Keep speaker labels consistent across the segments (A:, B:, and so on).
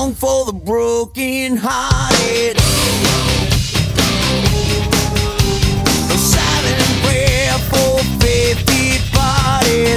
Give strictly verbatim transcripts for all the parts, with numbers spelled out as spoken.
A: song for the broken hearted. A silent prayer for faith departed.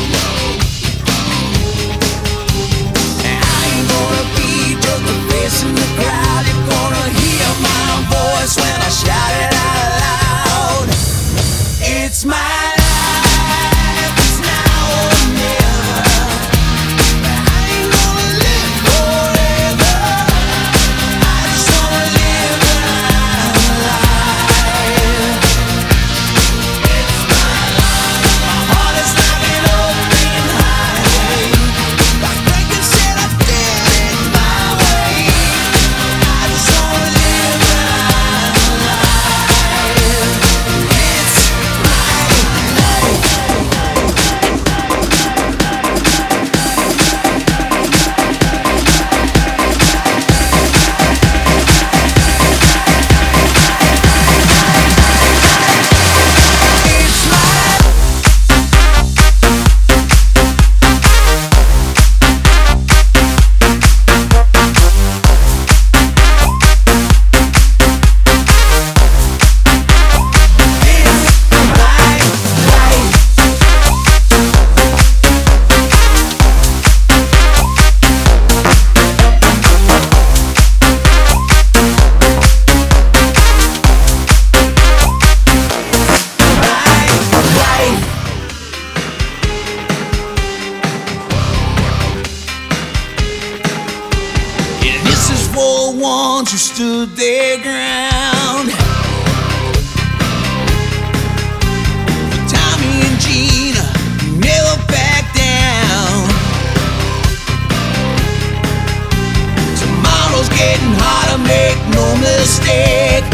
A: And I ain't gonna be just a face in the crowd. You're gonna hear my voice when I shout it out loud. It's my life, it's now or never. I ain't gonna live forever. I just wanna live my life. It's my life. My heart is like an open highway. Like breaking said I did it my way. I just wanna live my life. It's my life. It's my And this is for ones who stood their ground. For Tommy and Gina, who never back down. Tomorrow's getting harder, make no mistake.